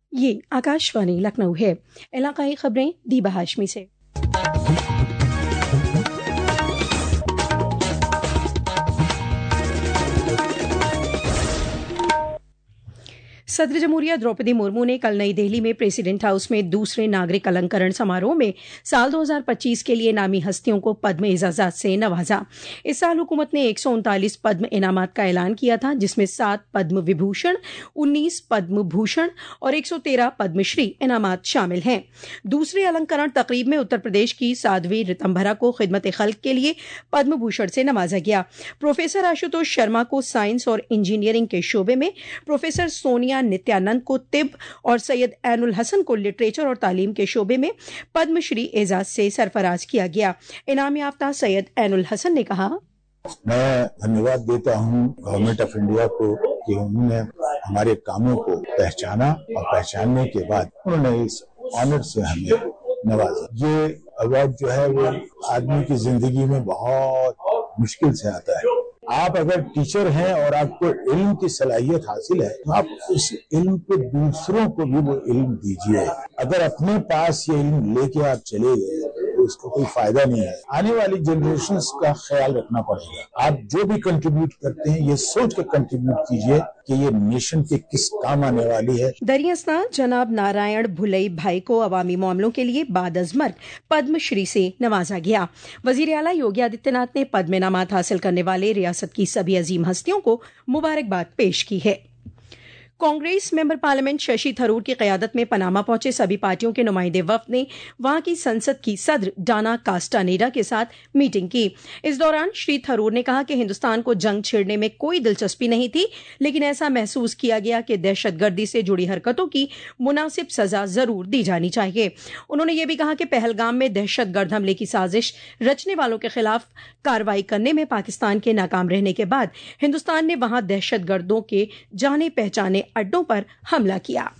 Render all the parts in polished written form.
ये आकाशवाणी लखनऊ है। इलाकाई खबरें दीबा हाशमी से। सदर जमहूरिया द्रौपदी मुर्मू ने कल नई दिल्ली में प्रेसिडेंट हाउस में दूसरे नागरिक अलंकरण समारोह में साल 2025 के लिए नामी हस्तियों को पद्म एजाजात से नवाजा। इस साल हुकूमत ने 139 पद्म इनामात का ऐलान किया था, जिसमें 7 पद्म विभूषण, 19 पद्म भूषण और 113 पद्मश्री इनामात शामिल हैं। दूसरे अलंकरण तकरीब में उत्तर प्रदेश की साध्वी रितंभरा को खिदमत खल्क के लिए पद्म भूषण से नवाजा गया। प्रोफेसर आशुतोष शर्मा को साइंस और इंजीनियरिंग के शोबे में, प्रोफेसर सोनिया नित्यानंद को तिब और सैयद ऐनुल हसन को लिटरेचर और तालीम के शोबे में पद्मश्री एजाज से सरफराज किया गया। इनाम याफ्ता सैयद ऐनुल हसन ने कहा, मैं धन्यवाद देता हूं गवर्नमेंट ऑफ इंडिया को कि उन्होंने हमारे कामों को पहचाना और पहचानने के बाद उन्होंने इस ऑनर से हमें नवाजा। ये अवार्ड जो है वो आदमी की जिंदगी में बहुत मुश्किल से आता है। आप अगर टीचर हैं और आपको इल्म की सलाहियत हासिल है तो आप उस इल्म को दूसरों को भी वो इल्म दीजिए। अगर अपने पास ये इल्म लेके आप चले गए तो उसका कोई फायदा नहीं है। आने वाली जनरेशंस का ख्याल रखना पड़ेगा। आप जो भी कंट्रीब्यूट करते हैं ये सोच के कंट्रीब्यूट कीजिए कि ये नेशन के किस काम आने वाली है। दरियास्तान जनाब नारायण भुलई भाई को अवामी मामलों के लिए बादअजमत पद्मश्री से नवाजा गया। वजीर आला योगी आदित्यनाथ ने पद्म इनामात हासिल करने वाले रियासत की सभी अजीम हस्तियों को मुबारकबाद पेश की है। कांग्रेस मेंबर पार्लियामेंट शशि थरूर की क़यादत में पनामा पहुंचे सभी पार्टियों के नुमाइंदे वफ़द ने वहां की संसद की सदर डाना कास्टानेडा के साथ मीटिंग की। इस दौरान श्री थरूर ने कहा कि हिंदुस्तान को जंग छेड़ने में कोई दिलचस्पी नहीं थी, लेकिन ऐसा महसूस किया गया कि दहशतगर्दी से जुड़ी हरकतों की मुनासिब सजा जरूर दी जानी चाहिए। उन्होंने ये भी कहा कि पहलगाम में दहशतगर्द हमले की साजिश रचने वालों के खिलाफ कार्रवाई करने में पाकिस्तान के नाकाम रहने के बाद हिंदुस्तान ने वहां दहशतगर्दों के जाने पहचाने अड्डों पर हमला किया।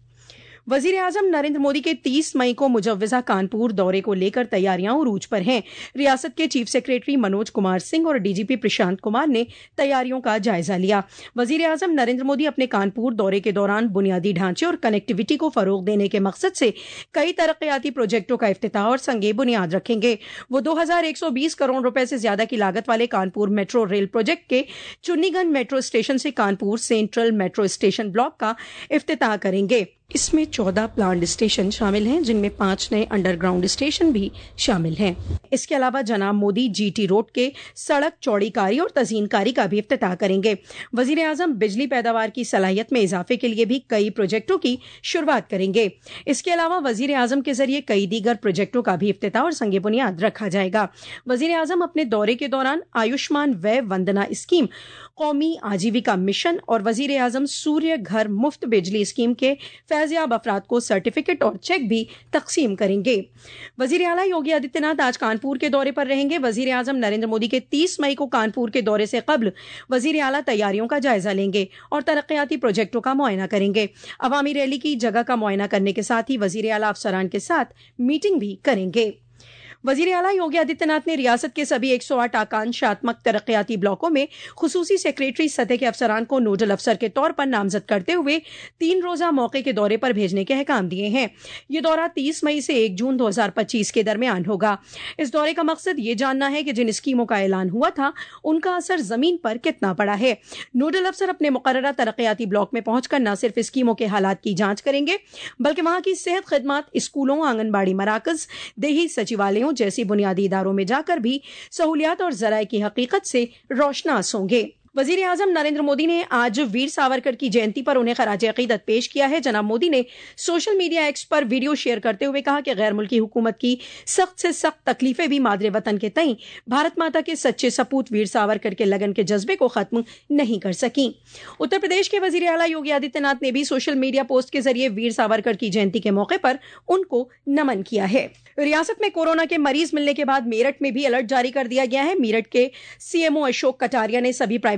वजीर आजम नरेंद्र मोदी के 30 मई को मुजव्वजा कानपुर दौरे को लेकर तैयारियां उरूज पर हैं। रियासत के चीफ सेक्रेटरी मनोज कुमार सिंह और डीजीपी प्रशांत कुमार ने तैयारियों का जायजा लिया। वजीर आजम नरेंद्र मोदी अपने कानपुर दौरे के दौरान बुनियादी ढांचे और कनेक्टिविटी को फरोग देने के मकसद से कई तरक्याती प्रोजेक्टों का इफ्तिताह और संगे बुनियाद रखेंगे। वो 2120 करोड़ रुपए से ज्यादा की लागत वाले कानपुर मेट्रो रेल प्रोजेक्ट के चुन्नीगंज मेट्रो स्टेशन से Kanpur central metro station block का इफ्तिताह करेंगे। इसमें 14 प्लांट स्टेशन शामिल हैं, जिनमें 5 नए अंडरग्राउंड स्टेशन भी शामिल हैं। इसके अलावा जनाब मोदी जीटी रोड के सड़क चौड़ीकारी और तज़ीनकारी का भी इफ्तिताह करेंगे। वजीर आजम बिजली पैदावार की सलाहियत में इजाफे के लिए भी कई प्रोजेक्टों की शुरुआत करेंगे। इसके अलावा वजीर आजम के जरिए कई दीगर प्रोजेक्टों का भी इफ्तिताह और संगे बुनियाद रखा जाएगा। वजीर आजम अपने दौरे के दौरान आयुष्मान वय वंदना स्कीम, कौमी आजीविका मिशन और वजीर आजम सूर्य घर मुफ्त बिजली स्कीम के फैज़याब अफराद को सर्टिफिकेट और चेक भी तकसीम करेंगे। वजीर आला योगी आदित्यनाथ आज कानपुर के दौरे पर रहेंगे। वजीर आजम नरेंद्र मोदी के 30 मई को कानपुर के दौरे से कबल वजीर आला तैयारियों का जायजा लेंगे और तरक्याती प्रोजेक्टों का मुआयना करेंगे। अवामी रैली की जगह का मुआयना करने के साथ ही वजीर आला अफसरान के साथ मीटिंग भी करेंगे। वजीर आला योगी आदित्यनाथ ने रियासत के सभी 108 आकांक्षात्मक तरक्याती ब्लॉकों में खुसूसी सेक्रेटरी सतह के अफसरान को नोडल अफसर के तौर पर नामजद करते हुए 3 रोजा मौके के दौरे पर भेजने के अहकाम दिए हैं। ये दौरा 30 मई से 1 जून 2025 के दरमियान होगा। इस दौरे का मकसद ये जानना है कि जिन स्कीमों का ऐलान हुआ था उनका असर जमीन पर कितना पड़ा है। नोडल अफसर अपने मुकर्ररा तरक्याती ब्लॉक में पहुंचकर न सिर्फ स्कीमों के हालात की जांच करेंगे, बल्कि वहां की सेहत खिदमत, स्कूलों, आंगनबाड़ी मराकज, देही सचिवालयों जैसी बुनियादी इदारों में जाकर भी सहूलियात और जराए की हकीकत से रोशनास होंगे। वजीर आजम नरेंद्र मोदी ने आज वीर सावरकर की जयंती पर उन्हें खराज अकीदत पेश किया है। जनाब मोदी ने सोशल मीडिया एक्स पर वीडियो शेयर करते हुए कहा कि गैर मुल्की हुकूमत की सख्त से सख्त तकलीफें भी मादरे वतन के तई भारत माता के सच्चे सपूत वीर सावरकर के लगन के जज्बे को खत्म नहीं कर सकी। उत्तर प्रदेश के वजीर आला योगी आदित्यनाथ ने भी सोशल मीडिया पोस्ट के जरिए वीर सावरकर की जयंती के मौके पर उनको नमन किया है। रियासत में कोरोना के मरीज मिलने के बाद मेरठ में भी अलर्ट जारी कर दिया गया है। मेरठ के सीएमओ अशोक कटारिया ने सभी प्राइवेट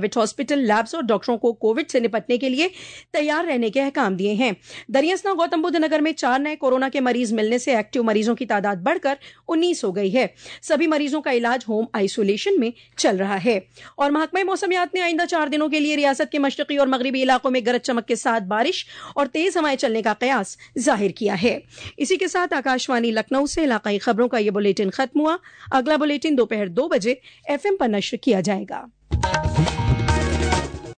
प्राइवेट हॉस्पिटल, लैब्स और डॉक्टरों को कोविड से निपटने के लिए तैयार रहने के अहकाम दिए हैं। दरियासना गौतम बुद्ध नगर में 4 नए कोरोना के मरीज मिलने से एक्टिव मरीजों की तादाद बढ़कर 19 हो गई है। सभी मरीजों का इलाज होम आइसोलेशन में चल रहा है। और महकमा मौसमियात ने आइंदा 4 दिनों के लिए रियासत के मशरकी और मगरिबी इलाकों में गरज चमक के साथ बारिश और तेज हवाएं चलने का कयास जाहिर किया है। इसी के साथ आकाशवाणी लखनऊ से इलाकाई खबरों का यह बुलेटिन खत्म हुआ। अगला बुलेटिन दोपहर 2 बजे FM पर नश्र किया जाएगा।